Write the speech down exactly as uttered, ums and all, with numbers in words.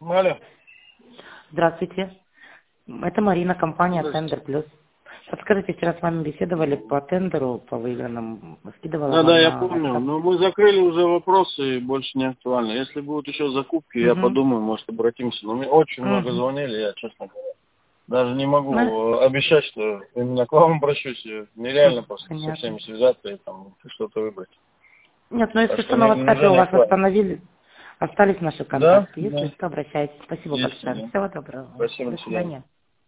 Алло. Здравствуйте. Это Марина, компания Тендер Плюс. Подскажите, вчера с вами беседовали по тендеру, по выигранному, скидывала Да, вам да, я на помню. WhatsApp. Но мы закрыли уже вопросы, и больше не актуально. Если будут еще закупки, я Угу. подумаю, может, обратимся. Но мне очень много Угу. звонили, я, честно говоря, даже не Ну, могу э, обещать, что именно к вам обращусь. Нереально хм, просто со понятно. всеми связаться и там что-то выбрать. Нет, ну Так если что что, на не, WhatsApp уже у не вас актуально. восстановили, остались наши Да? контакты. Если Да. что, обращайтесь. Спасибо Есть, большое. да. Всего доброго. Спасибо, До до свидания. свидания.